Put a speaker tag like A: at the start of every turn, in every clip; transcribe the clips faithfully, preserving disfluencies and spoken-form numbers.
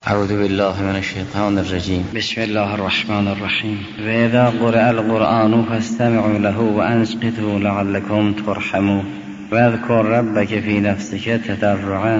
A: اعوذ بالله من الشیطان الرجیم. بسم الله الرحمن الرحیم. و اذا قرئ القرآن فاستمعوا له وانصتوا لعلكم ترحمون. واذكر ربك في نفسك تضرعا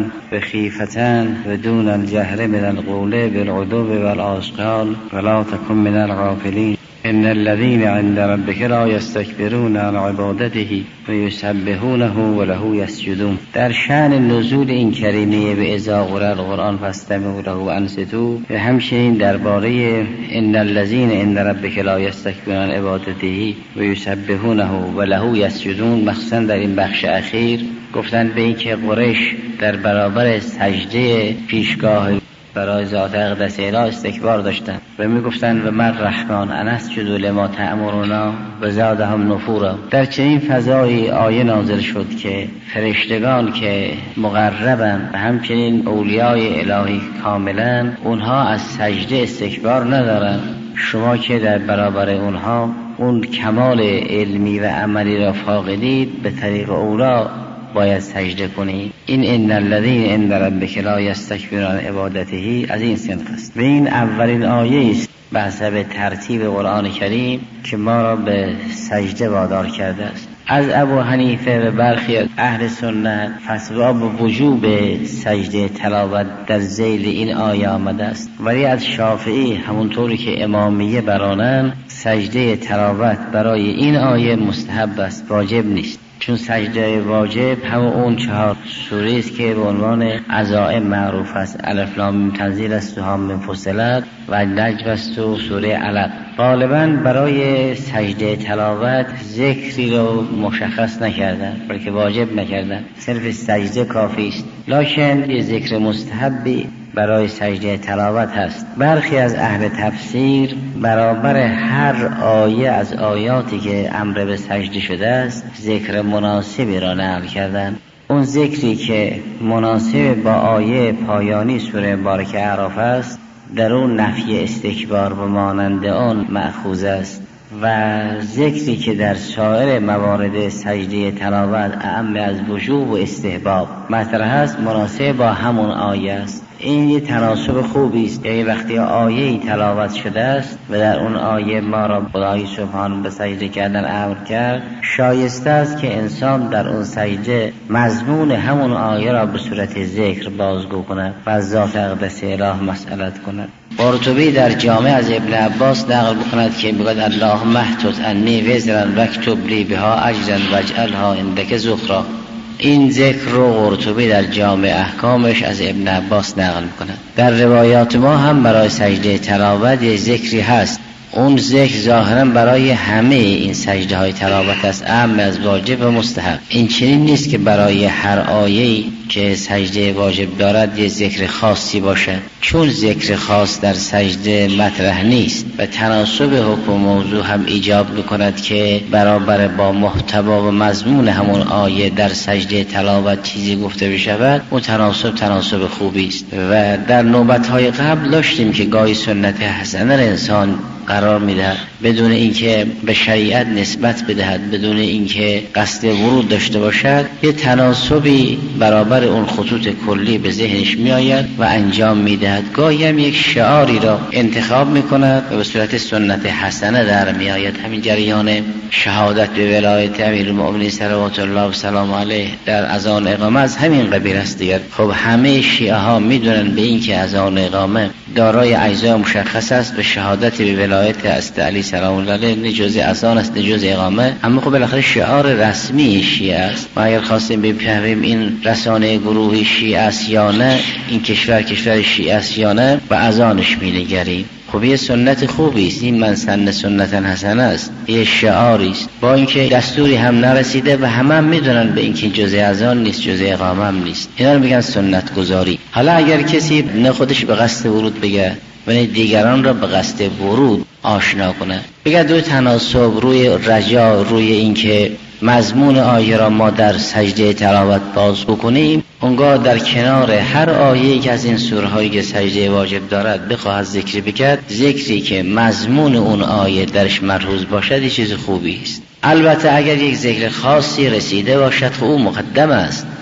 A: وخيفة ودون الجهر من القول بالغدو والآصال ولا تكن من الغافلين. ان الذين عند ربك لا يستكبرون عن عبادته ويسبحونه وله يسجدون. در شأن نزول این کریمه به اذا قرئ القرآن فاستمعوا له وانصتوا و همچنین درباره ان الذين عند ربك لا يستكبرون عن عبادته ويسبحونه وله يسجدون، مخصوصا در این بخش اخیر گفتن به این که قریش در برابر سجده پیشگاه برای ذات اقدس اله استکبار داشتند و میگفتند و من رحمان انسجد لما تأمرنا و زادهم نفورا. در چنین فضایی آیه نازل شد که فرشتگان که مقربن و همچنین اولیای الهی کاملا اونها از سجده استکبار ندارن. شما که در برابر اونها اون کمال علمی و عملی را فاقدید، به طریق اولا باید سجده کنید. این ان الذین عند ربک لا یستکبرون عن عبادته از این صنف است و این اولین آیه است به حسب ترتیب قرآن کریم که ما را به سجده وادار کرده است. از ابو حنیفه و برخی از اهل سنت فتوا به وجوب سجده تلاوت در ذیل این آیه آمده است، ولی از شافعی همونطوری که امامیه برانند سجده تلاوت برای این آیه مستحب است، واجب نیست. چون سجده واجب همون اون چهار سوره است که به عنوان عزائم معروف است. الف لام میم تنزیل است و حامیم فصلت و نجم است و سوره علق. غالبا برای سجده تلاوت ذکری رو مشخص نکردن بلکه واجب نکردن، صرف سجده کافی است. لکن یه ذکر مستحبی برای سجده تلاوت هست. برخی از اهل تفسیر برابر هر آیه از آیاتی که امر به سجده شده است ذکر مناسبی را نقل کردند. اون ذکری که مناسب با آیه پایانی سوره مبارکه اعراف است در اون نفی استکبار و مانند آن مأخوذ است و ذکری که در سایر موارد سجده تلاوت اعم از وجوب و استحباب مطرح است مناسب با همون آیه است. این یه تناسب خوبی است. یعنی وقتی آیه‌ای تلاوت شده است و در اون آیه ما را خدای سبحان به سجده کردن امر کرد، شایسته است که انسان در اون سجده مضمون همون آیه را به صورت ذکر بازگو کند و از ذات اقدس اله مسئلت کند. قرطبی در جامع از ابن عباس نقل بکند که میگوید اللهم احطط عنی وزرا واکتب لی بها اجرا واجعلها عندک ذخرا. این ذکر رو قرطبی در جامع احکامش از ابن عباس نقل میکند. در روایات ما هم برای سجده تلاوت یه ذکری هست. اون ذکر ظاهرا برای همه این سجده های تلاوت است، اعم از واجب و مستحب. این چنین نیست که برای هر آیه‌ای که سجده واجب دارد یه ذکر خاصی باشد، چون ذکر خاص در سجده مطرح نیست و تناسب حکم موضوع هم ایجاب میکند که برابر با محتوا و مضمون همون آیه در سجده تلاوت چیزی گفته بشود، اون تناسب تناسب خوبی است. و در نوبت‌های قبل داشتیم که گاهی سنت حسنه انسان قرار میدهد بدون اینکه به شریعت نسبت بدهد، بدون اینکه قصد ورود داشته باشد، یه تناسبی برابر اون خطوط کلی به ذهنش میآید و انجام میدهد. گاهی هم یک شعاری را انتخاب میکند و به صورت سنت حسنه در میآید. همین جریان شهادت به ولایت امیرالمؤمنین صلوات الله و سلام علیه در اذان اقامه از همین قبیل است دیگر. خب همه شیعه ها میدونن به این که اذان اقامه دارای اجزای مشخص است به شهادت به ولایت است علی سلام الله علیه، نه جزء اذان است نه جزء اقامه، اما خب بالاخره شعار رسمی شیعه است. ما اگر خواستیم بفهمیم این رسانه گروهی شیعه است یا نه، این کشور کشور شیعه است یا نه، و اذانش می‌نگریم. خب یه سنت خوبی است، این من سن سنت حسنه است، یه شعاری است، با اینکه دستوری هم نرسیده و همه هم میدونن به اینکه جزء اذان نیست جزء اقامه هم نیست. اینا رو میگن سنت گذاری. حالا اگر کسی نه خودش به قصد ورود بگه و نه دیگران را به قصد ورود آشنا کنه، بگه روی تناسب، روی رجا، روی اینکه مضمون آیه را ما در سجده تلاوت باز بکنیم، اونگاه در کنار هر آیه‌ای که از این سوره هایی که سجده واجب دارد بخواهد ذکری بکرد، ذکری که مضمون اون آیه درش ملحوظ باشد یه چیز خوبی است. البته اگر یک ذکر خاصی رسیده باشد خب اون مقدم است،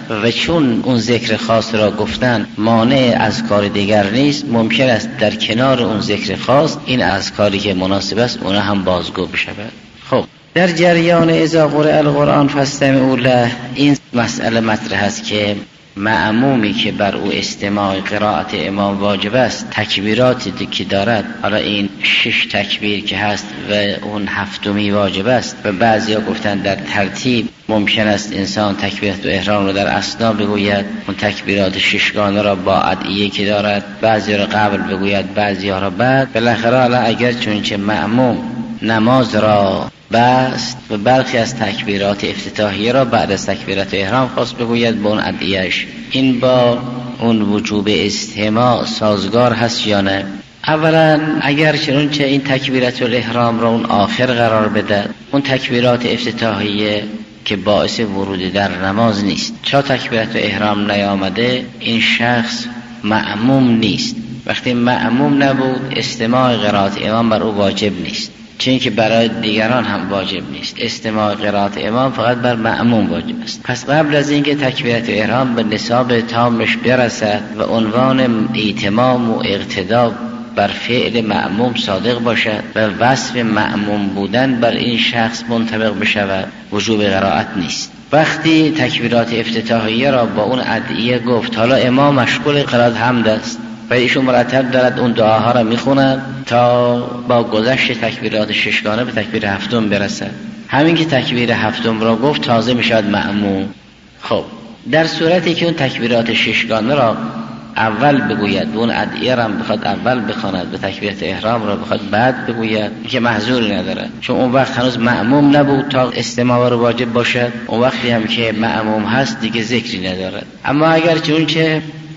A: و چون اون ذکر خاص را گفتن مانع از کار دیگر نیست، ممکن است در کنار اون ذکر خاص این اذکاری که مناسب است اونا هم بازگو بشود. خب در جریان اذا قرئ القرآن فاستمعوا له این مسئله مطرح است که مأمومی که بر او استماع قرائت امام واجب است، تکبیراتی که دارد، حالا این شش تکبیر که هست و اون هفتمی واجب است و بعضیا گفتن در ترتیب ممکن است انسان تکبیرات و احرام رو در اثنا بگوید، اون تکبیرات ششگانه را با ادعیه که دارد بعضی را قبل بگوید بعضی را بعد. بالاخره حالا اگر چونچه مأموم نماز را بست و برخی از تکبیرات افتتاحیه را بعد از تکبیرات احرام خواست بگوید با اون ادعیه‌اش، این با اون وجوب استماع سازگار هست یا نه؟ اولا اگر چنانچه این تکبیرات الاحرام را اون آخر قرار بده، اون تکبیرات افتتاحیه که باعث ورود در نماز نیست، چرا تکبیرات احرام نیامده این شخص مأموم نیست. وقتی مأموم نبود استماع قرائت امام بر او واجب نیست، چون که برای دیگران هم واجب نیست، استماع قرائت امام فقط بر مأموم واجب است. پس قبل از اینکه تکبیرات احرام به نصاب تامش برسد و عنوان ایتمام و اقتدا بر فعل مأموم صادق باشد و وصف مأموم بودن بر این شخص منطبق بشود، وجوب قرائت نیست. وقتی تکبیرات افتتاحیه را با اون ادعیه گفت، حالا امام مشغول قرائت حمد است و ایشون مرتب دارد اون دعاها را میخوند تا با گذشت تکبیرات ششگانه به تکبیر هفتم برسد، همین که تکبیر هفتم را گفت تازه میشود مأموم. خب در صورتی که اون تکبیرات ششگانه را اول بگوید و اون ادعیه را بخواد اول بخواند و تکبیرات احرام را بخواد بعد بگوید که محظوری ندارد، چون اون وقت هنوز مأموم نبود تا استماع را واجب باشد، اون وقتی هم که مأموم هست دیگه ذکری ندارد. اما اگر چون که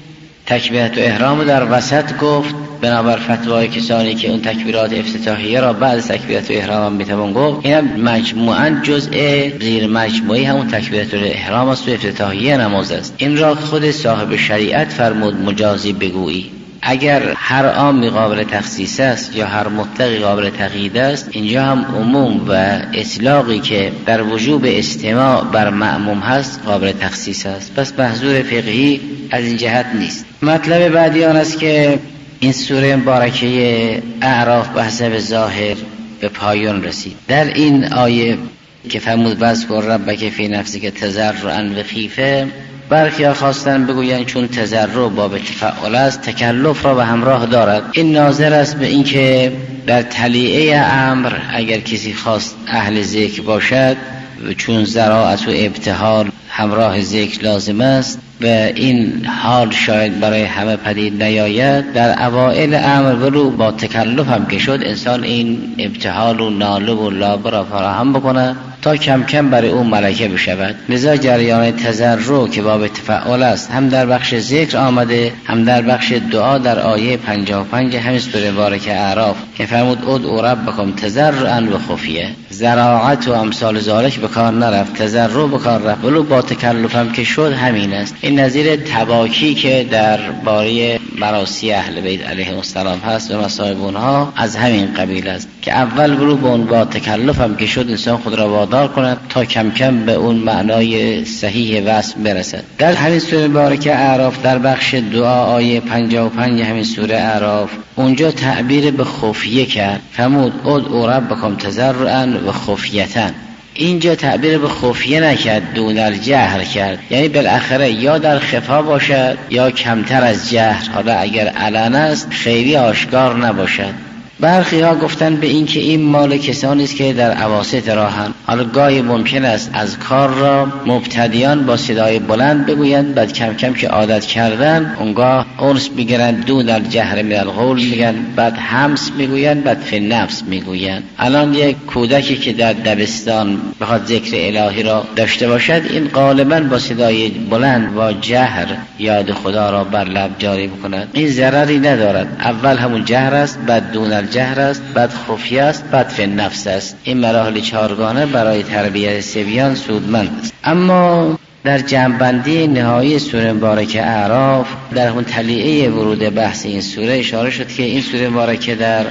A: تکبیرات احرام در وسط گفت، بنابر فتوای کسانی که اون تکبیرات افتتاحیه را بعد از تکبیرات احرام میتوان گفت، این مجموعاً جزء زیر مجموعی همون تکبیرات احرام است و افتتاحیه نماز است. این را خود صاحب شریعت فرمود مجازی بگویی. اگر هر عام قابل تخصیص است یا هر مطلق قابل تقیید است، اینجا هم عموم و اطلاقی که در وجوب استماع بر مأموم هست قابل تخصیص است، پس محظور فقهی از این جهت نیست. مطلب بعدی آن است که این سوره مبارکه اعراف به حسب ظاهر به پایان رسید. در این آیه که فرمود واذکر ربک فی نفسک تضرعا و خیفه، برخی ها خواستن بگویند چون تضرع باب تفعل است تکلف را به همراه دارد. این ناظر است به اینکه در تلیعه امر اگر کسی خواست اهل ذکر باشد و چون ضراعت و ابتهال همراه ذکر لازم است و این حال شاید برای همه پدید نیاید، در اوائل امر ولو با تکلف هم که شد انسان این ابتهال و ناله و لابه را فراهم بکنه تا کم کم برای اون ملکه بشود. لذا جریان تضرع که باب تفعل است هم در بخش ذکر آمده هم در بخش دعا در آیه پنجاه و پنج همین سوره مبارکه اعراف که فرمود ادعوا ربکم تضرعا و خفیه. ضراعت و امثال ذالک به کار نرفت، تضرع به کار رفت، ولو با تکلف هم که شد همین است. این نظیر تباکی که در باره مراسی اهل بیت علیهم السلام هست و مصائب اونها از همین قبیل است که اول ولو با اون با تکلف هم که شد انسان خود را وادار کند تا کم کم به اون معنای صحیح وصف برسد. در همین سوره مبارکه اعراف در بخش دعا آیه پنجاه و پنج همین سوره اعراف اونجا تعبیر به خفیه کرد، فرمود ادعوا ربکم تضرعا و خفیةً. اینجا تعبیر به خفیه نکرد، دون الجهر کرد، یعنی بالاخره یا در خفا باشد یا کمتر از جهر، حالا اگر علن است خیلی آشکار نباشد. برخی ها گفتن به این که این مال کسانی است که در اواسط راهن، حالا گاهی ممکن است از کار را مبتدیان با صدای بلند بگویند، بعد کم کم که عادت کردن اونگاه اونس میگیرند دون الجهر من القول میگن، بعد همس میگویند، بعد فی نفس میگویند. الان یک کودکی که در دبستان بخواد ذکر الهی را داشته باشد این غالبا با صدای بلند و جهر یاد خدا را بر لب جاری بکند، این ضرری ندارد. اول همون جهر است، بعد دون جهر است، بعد خفیه است، بعد فی نفس است. این مراحل چهارگانه برای تربیت صبیان سودمند است. اما در جمع‌بندی نهایی سوره مبارکه اعراف در اون تلیعه ورود بحث این سوره اشاره شد که این سوره مبارکه در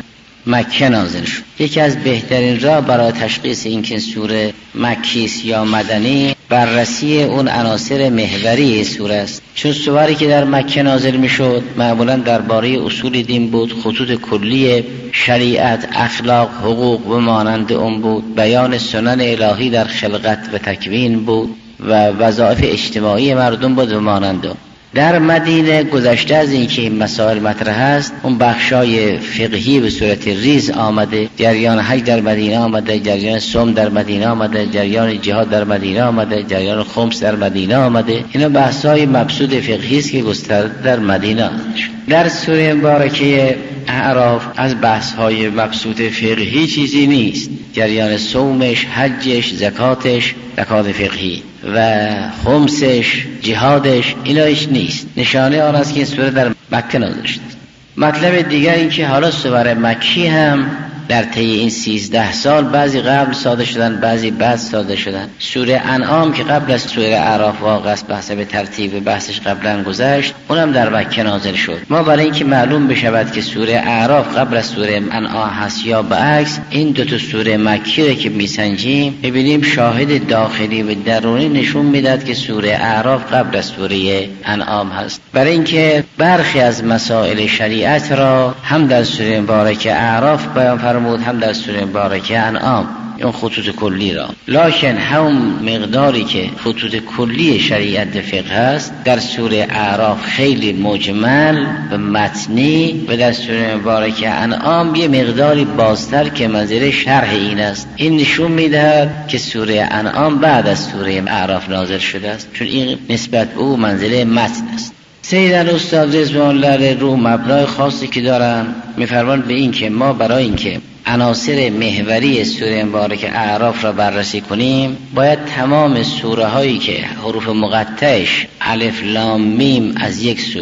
A: مکه نازل شد. یکی از بهترین راه برای تشخیص اینکه سوره مکی است یا مدنی بررسی اون عناصر محوری سوره است. چون سوری که در مکه نازل میشد معمولا درباره اصول دین بود، خطوط کلی شریعت، اخلاق، حقوق و مانند اون بود، بیان سنن الهی در خلقت و تکوین بود و وظایف اجتماعی مردم بود و مانند اون. در مدینه گذشته از اینکه این مسائل مطرح است، اون بخشای فقهی به صورت ریز آمده، جریان حج در مدینه آمده، جریان صوم در مدینه آمده، جریان جهاد در مدینه آمده، جریان خمس در مدینه آمده. اینا بحث‌های مبسوط فقهی است که گسترده در مدینه است. در سوره مبارکه اعراف از بحث‌های مبسوط فقهی چیزی نیست. جریان صومش، حجش، زکاتش، زکات فقهی و خمسش، جهادش، اینایش نیست. نشانه آن است که این سوره در مکه نازل شده. مطلب دیگر این که حالا سوره مکی هم در طی این سیزده سال بعضی قبل صادر شدن، بعضی بعد صادر شدن. سوره انعام که قبل از سوره اعراف واقع است، بحث به ترتیب بحثش قبلا گذشت، اونم در مکه نازل شد. ما برای اینکه معلوم بشود که سوره اعراف قبل از سوره انعام هست یا برعکس، این دو تا سوره مکی رو که میسنجیم ببینیم شاهد داخلی و درونی نشون میداد که سوره اعراف قبل از سوره انعام هست. برای اینکه برخی از مسائل شریعت را هم در سوره مبارکه اعراف بیان فرمود، هم در سوره مبارکه انعام، اون خطوط کلی را. لکن هم مقداری که خطوط کلی شریعت فقه است در سوره اعراف خیلی مجمل و متنی و در سوره مبارکه انعام یه مقداری بازتر که منزله شرح این است. این نشون میدهد که سوره انعام بعد از سوره اعراف نازل شده است، چون این نسبت به او منزله متن است. سیدن استاد رضوان الله رو مبنای خاصی که دارن میفرمان به این که ما برای اینکه عناصر محوری سوره مبارکه اعراف را بررسی کنیم باید تمام سوره هایی که حروف مقطعش الف لام میم از یک سو،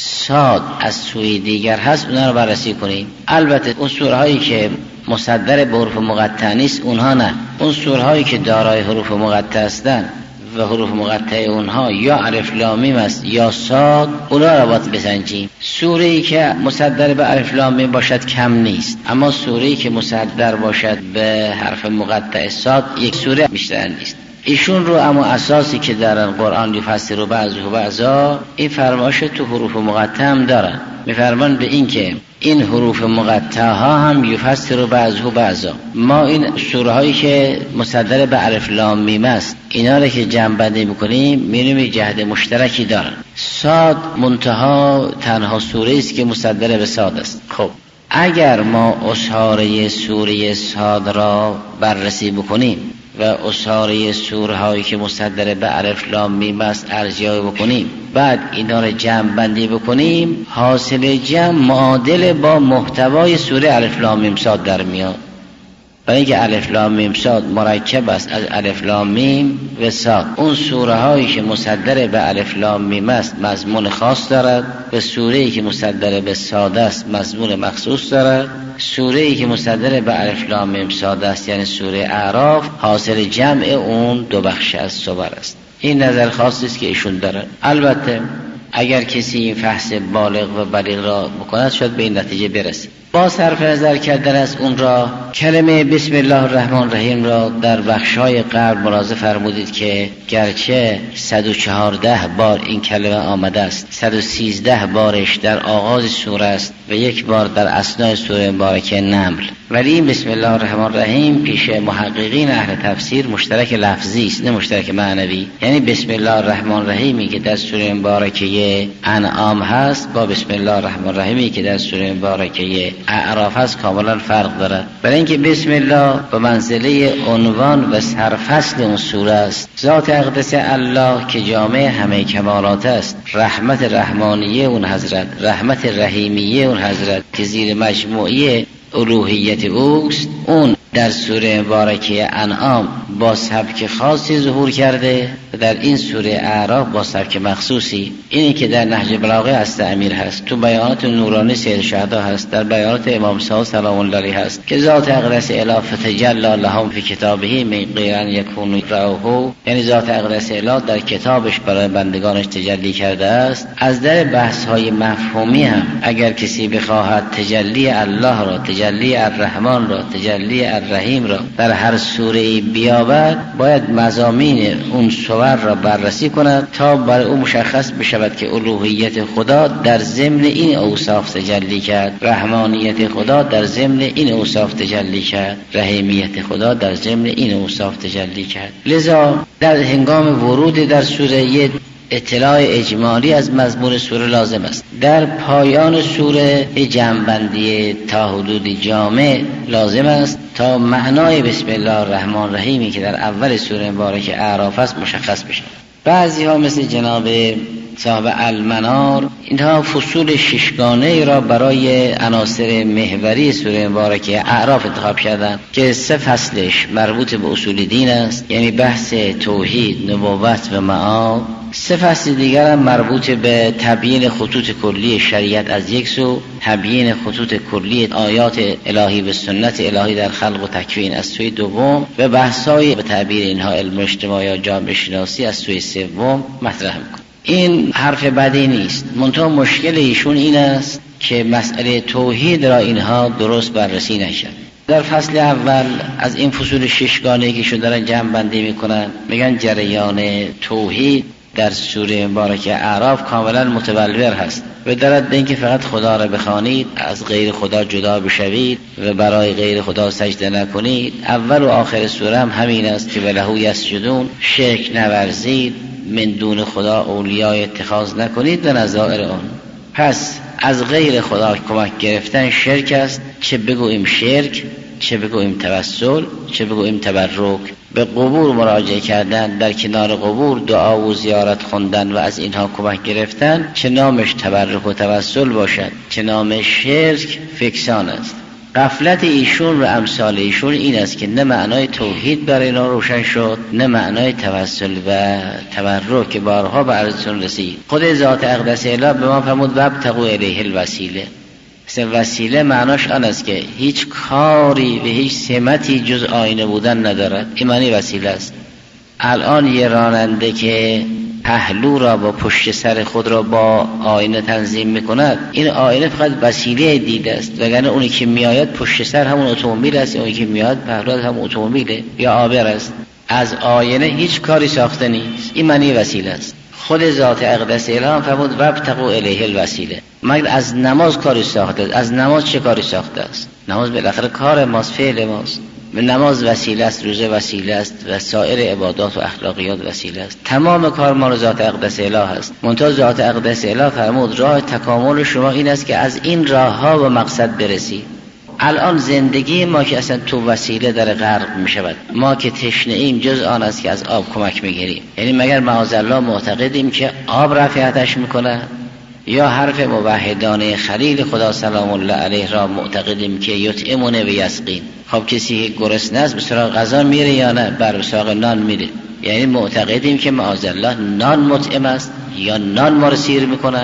A: صاد از سوی دیگر هست، اونها را بررسی کنیم. البته اون سوره هایی که مصدر به حروف مقطع نیست اونها نه. اون سوره هایی که دارای حروف مقطع هستند و حروف مقطع اونها یا الف لام میم است یا صاد، اونها را باید بسنجیم. سوره‌ای که مصدر به الف لام میم باشد کم نیست، اما سوره‌ای که مصدر باشد به حرف مقطع صاد یک سوره بیشتر نیست. ایشون رو اما اساسی که در قرآن یفسر بعضه بعضا، این فرمایش تو حروف مقطع هم دارن. میفرمان به این که این حروف مقطع ها هم یفسر بعضه بعضا. ما این سوره هایی که مصدر به الف لام میم است اینا رو که جمع بندی میکنیم میبینیم یک جهت مشترکی دارن. صاد منتها تنها سوره است که مصدر به صاد است. خب اگر ما اساره سوره صاد را بررسی بکنیم و اساره سوره هایی که مصدر به الف لام میم است ارجاع بکنیم، بعد اینا رو جمع بندی بکنیم، حاصل جمع معادل با محتوای سوره الف لام میم صاد در میاد. برای اینکه الف لام میم صاد مرکب است از الف لام میم و صاد. اون سوره هایی که مصدر به الف لام میم است مضمون خاص دارد و سوره ای که مصدر به صاد است مضمون مخصوص دارد. سوره ای که مصدر به الف لام میم صاد است یعنی سوره اعراف، حاصل جمع اون دو بخش از صور است. این نظر خاصی است که ایشون دارن. البته اگر کسی این فحص بالغ و بلیغ را بکند شاید به این نتیجه برسه. با صرف نظر کردن از اون را کلمه بسم الله الرحمن الرحیم را در بخشای قبل ملاحظه فرمودید که گرچه صد و چهارده بار این کلمه آمده است، صد و سیزده بارش در آغاز سوره است و یک بار در اثنای سوره مبارکه نمل، ولی این بسم الله الرحمن الرحیم پیش محققین اهل تفسیر مشترک لفظی است نه مشترک معنوی. یعنی بسم الله الرحمن الرحیمی که در سوره مبارکه انعام هست با بسم الله الرحمن الرحیمی که در سوره مبارکه اعراف هست کاملا فرق دارد. برای اینکه بسم الله به منزله عنوان و سرفصل اون سوره است. ذات اقدس الله که جامع همه کمالات است، رحمت رحمانیه اون حضرت، رحمت رحیمیه اون حضرت که زیر مجموعه الوهیت اوست، اون در سوره مبارکه انعام با سبک خاصی ظهور کرده و در این سوره اعراف با سبک مخصوصی. اینی که در نهج بلاغه هست امیر هست، تو بیانات نورانی سید شهدا هست، در بیانات امام صادق سلام الله علیه هست که ذات اقدس اله فتجلی لهم فی کتابه من غیر ان یکونوا رأوه، یعنی ذات اقدس اله در کتابش برای بندگانش تجلی کرده است. از در بحث های مفهومی هم اگر کسی بخواهد تجلی الله را، تجلی الرحمن را، تجلی الرحیم را در هر سوره بیابد، باید مضامین اون سور را بررسی کند تا برای او مشخص بشود که الوهیت خدا در ضمن این اوصاف تجلی کرد، رحمانیت خدا در ضمن این اوصاف تجلی کرد، رحیمیت خدا در ضمن این اوصاف تجلی کرد. لذا در هنگام ورود در سوره اطلاع اجمالی از مضمون سوره لازم است. در پایان سوره جمع‌بندی تا حدود جامع لازم است تا معنای بسم الله الرحمن الرحیمی که در اول سوره مبارکه اعراف است مشخص بشه. بعضی ها مثل جناب صاحب المنار اینها فصول ششگانه را برای عناصر محوری سوره مبارکه اعراف انتخاب کردند که سه فصلش مربوط به اصول دین است، یعنی بحث توحید، نبوت و معاد. سه فصل دیگر هم مربوط به تبیین خطوط کلی شریعت از یک سو، تبیین خطوط کلی آیات الهی و سنت الهی در خلق و تکوین از سوی دوم، و بحث‌های به تعبیر اینها علم اجتماع یا جامعه شناسی از سوی سوم مطرح می‌کنه. این حرف بدی نیست، منتها مشکل ایشون این است که مسئله توحید را اینها درست بررسی نکرد. در فصل اول از این فصول ششگانه که شده دارن جمع بندی میکنن، میگن جریان توحید در سوره مبارکه اعراف کاملا متبلور هست و دارد به اینکه فقط خدا را بخوانید، از غیر خدا جدا بشوید و برای غیر خدا سجده نکنید. اول و آخر سوره هم همین است که ولهو یسجدون، شرک نورزید، من دون خدا اولیای اتخاذ نکنید و نظائر آن. پس از غیر خدا کمک گرفتن شرک است، چه بگوییم شرک، چه بگوییم توسل، چه بگوییم تبرک. به قبور مراجعه کردن، در کنار قبور دعا و زیارت خوندن و از اینها کمک گرفتن، چه نامش تبرک و توسل باشد، چه نامش شرک، فکسان است. غفلت ایشون و امثال ایشون این است که نه معنای توحید برای اینا روشن شد، نه معنای توسل و تبرک که بارها به عرضتون رسید. خود ذات اقدس اله به ما فرمود وابتغوا الیه الوسیله. وسیله معناش آن است که هیچ کاری و هیچ سمتی جز آینه بودن ندارد. این معنی وسیله است. الان یه راننده که پهلو را با پشت سر خود را با آینه تنظیم میکند، این آینه فقط وسیله دید است، وگرنه اونی که میآید پشت سر همون اتومبیل است، اونی که میآید پهلو همون اتومبیله یا آبر است. از آینه هیچ کاری ساخته نیست. این معنی وسیله است. خود ذات اقدس اله فرمود وابتغوا الیه الوسیله. مگر از نماز کاری ساخته است؟ از نماز چه کاری ساخته است؟ نماز بالاخره کار ماست، فعل ماست. نماز وسیله است، روزه وسیله است و سایر عبادات و اخلاقیات وسیله است. تمام کار ما ذات اقدس اله است. منتها ذات اقدس اله فرمود راه تکامل شما این است که از این راهها به مقصد برسید. الان زندگی ما که اصلا تو وسیله در غرق می شود، ما که تشنه ایم جز آن است که از آب کمک می گیریم. یعنی مگر معاذالله معتقدیم که آب رفعتش میکنه؟ یا حرف موحدانه خلیل خدا سلام الله علیه را معتقدیم که یطعمون و یسقین؟ خب کسی که گرسنه است به سراغ غذا میره یا نه؟ بر سراغ نان میره. یعنی معتقدیم که معاذالله نان مطعم است، یا نان ما رو سیر میکنه،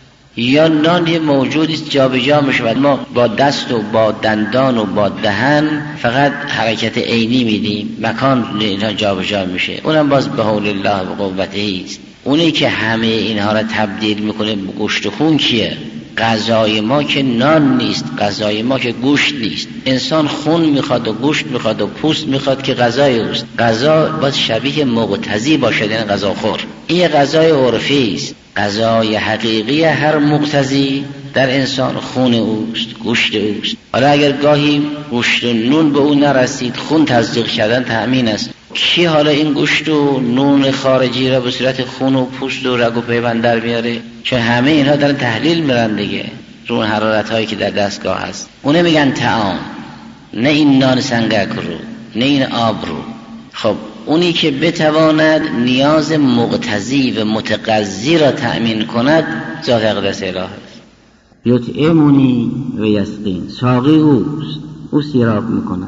A: یا نان یه موجودی جابجا میشود. ما با دست و با دندان و با دهن فقط حرکت عینی میدیم، مکان اینها جابجا میشه. اونم باز به حول الله و قوته است. اونی که همه اینها را تبدیل میکنه به گوشت و خون کیه؟ غذای ما که نان نیست، غذای ما که گوشت نیست. انسان خون میخواد و گوشت میخواد و پوست میخواد که غذای اوست. غذا باید شبیه مقتضی باشد، یعنی غذا خور. این غذای عرفی است. غذای حقیقی هر مقتضی در انسان خون اوست، گوشت اوست. حالا اگر گاهی گوشت و نون به اون نرسید، خون تصدیق کردن تأمین است. کی حالا این گوشت و نون خارجی را به صورت خون و پوست و رگ و پیوند در میاره؟ چون همه اینها دارن تحلیل میرن دیگه رو حرارت هایی که در دستگاه هست. اونه میگن طعام، نه این نان سنگک رو، نه این آب رو. خب اونی که بتواند نیاز مقتضی و متقضی را تأمین کند ذات اقدس اله است. یطعمونی و یسقین، ساقی اوست، او سیراب میکنه.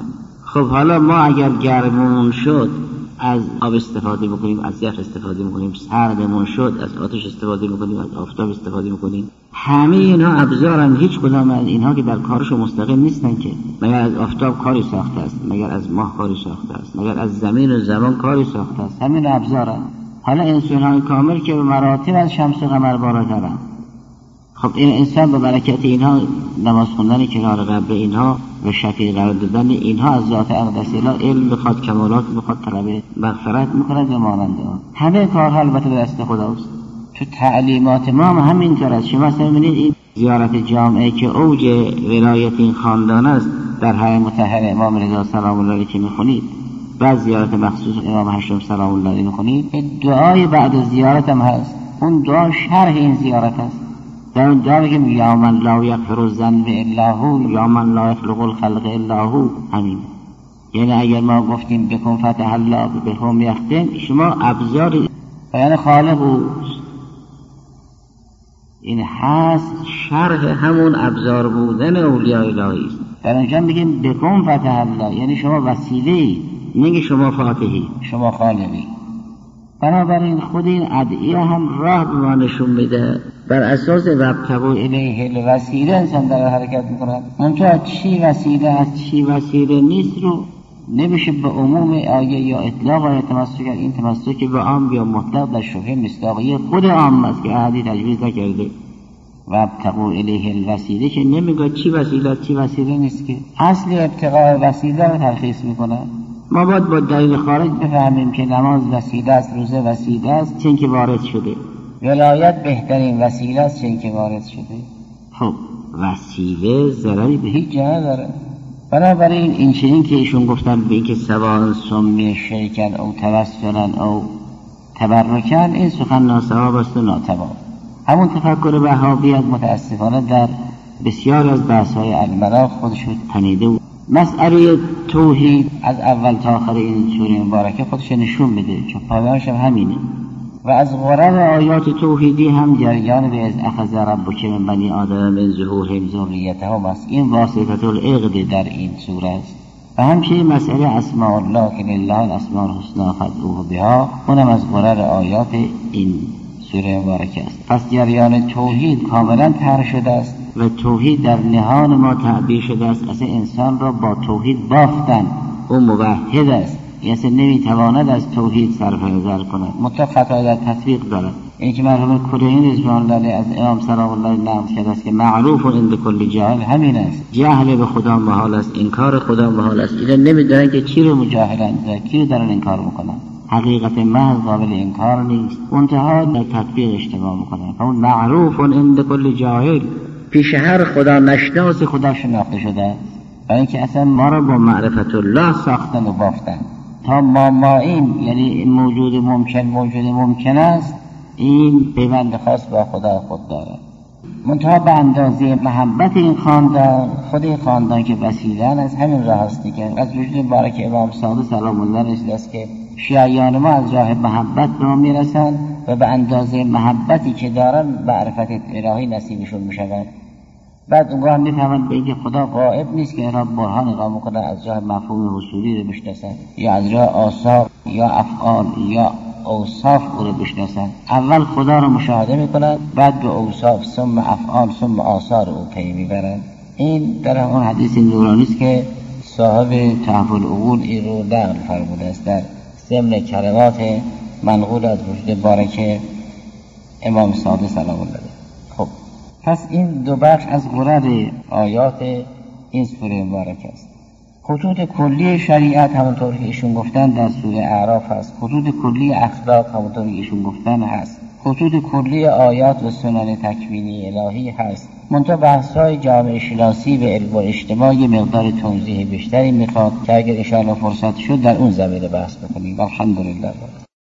B: خب حالا ما اگر گرممون شد از آب استفاده میکنیم، از یخ استفاده میکنیم، سردمون شد از آتش استفاده میکنیم، از آفتاب استفاده میکنیم. همه اینا ابزارن، هیچ کدام از اینها که در کارش مستقل نیستن که. مگر از آفتاب کاری ساخته است، مگر از ماه کاری ساخته است، مگر از زمین و زمان کاری ساخته است. همین ابزارن. حالا انسان‌های کامل که به مراتب از شمس و قمر بالاترن. خب این انسان به برکت اینها، نماز خوندن کنار قبر اینها و شفیع قرار دادن اینها از ذات اقدس اله، علم بخواد، کمالات بخواد، طلب مغفرت میکند و مانند آن. همه کارها البته به دست خداست. تو تعلیمات ما هم همینطور است. شما مثلا ببینید این زیارت جامعه که اوج ولایت این خاندان است در حرم مطهر امام رضا سلام الله علیه که میخونید، بعد زیارت مخصوص امام هشتم سلام الله علیه میخونید، دعای بعد از زیارت هم هست. اون دعا شرح این زیارت است. در اون دعا میگیم یا من لا یغفر الذنب الا هو، یا من لا یخلق الخلق الا هو. همین یعنی اگر ما گفتیم بکن فتح الله بهم یختم، شما ابزار بیان خالق اوست. این هست شرح همون ابزار بودن اولیاء الهی است. در اونجا میگیم بکن فتح الله، یعنی شما وسیله، نگه شما فاتحی، شما خالقی. بنابراین خود این ادعیه هم راه به ما نشون میده. بر اساس وابتغوا الیه الوسیله انسان در حرکت میکنه. منتها چی وسیله از چی وسیله نیست رو نمیشه به عموم آیه یا اطلاق آیه تمسک کرد. این تمسک به عام یا مطلق در شبهه مصداقیه خود عام است که احدی تجویز نکرده. وابتغوا الیه الوسیله که نمیگه چی وسیله چی وسیله نیست، که اصل ابتغاء وسیله رو ترخیص میکنه. ما باید با دلیل خارج بفهمیم که نماز وسیله است، روزه وسیله است، چون که وارد شده. ولایت بهترین وسیله است، چون که وارد شده. خب وسیله ضرری به هیچ جا نداره. بنابراین این چنین که ایشون گفتن به این که سواء سمی شرکن او توسلا او تبرکن، این سخن ناصواب است و ناتواب. همون تفکر وهابیت متاسفانه در بسیار از بحث‌های المناخ خودش تنیده و مسئله توحید از اول تا آخر این سوره مبارکه خودش نشون میده، چون پایانش هم همینه. و از غرض آیات توحیدی هم جریان به از اخذ ربک من بنی آدم من ظهورهم ذریتهم است. این واسطه العقد در این سوره است. و همچنین مسئله اسماء الله که لله الاسماء الحسنی فادعوه بها، اونم از غرض آیات این سوره مبارکه است. پس جریان توحید کاملا طرح شده است و توحید در نهان ما تعبیر شده است. اصلا انسان را با توحید بافتن، او موحد است، اصلا نمیتواند از توحید صرف نظر کند، مطلق خطا در تطبیق دارد. این که مرحوم کلینی رضوان الله علیه از امام سلام الله علیه نقل کرده است که معروف عند کل جاهل، همین است. جهل به خدا محال است، انکار خدا محال است. اینا نمیدونن که چی رو مجاهلند، کی رو دارن انکار میکنن. حقیقت محض قابل انکار نیست، منتها در تطبیق اشتباه میکنن. اون معروف عند کل جاهل، پیش هر خدا نشناس خدا شناخته شده است. برای اینکه اصلا ما را با معرفت الله ساختن و بافتن. تا ما ما این یعنی موجود ممکن موجود ممکن است، این پیوند خاص با خدا خود دارد. منتها به اندازه محبت این خاندان، خود این خاندان که وسیله از همین راه هستی که از وجود مبارک امام صادق سلام الله رسیده است که شیعیان ما از راه محبت به ما میرسند و به اندازه محبتی که دارن معرفت الهی نصیبشون میشود. بعد اونگاه هم میفهمن به اینکه خدا غائب نیست که اینا برهان اقامه کنن، از راه مفهوم حصولی رو بشناسن یا از راه آثار یا افعال یا اوصاف او رو بشناسن. اول خدا رو مشاهده میکنن، بعد به اوصاف ثم افعال ثم آثار او پی میبرن. این در اون حدیث نورانی است که صاحب تحف العقول این رو نقل فرموده است در ضمن کلمات منقول از وجود بارک امام صادق سلام الله علیه. خب پس این دو بخش از غرض آیات این سوره مبارک است. خطوط کلی شریعت همونطور که ایشون گفتن در سوره اعراف هست. خطوط کلی اخلاق همونطور که ایشون گفتن هست. خطوط کلی آیات و سنن تکوینی الهی هست. منتها بحث‌های جامعه شناسی و علم و اجتماع مقدار توضیح بیشتری میخواد که اگر ان شاء الله فرصت شد در اون زمینه بحث بکنیم. الحمدلله.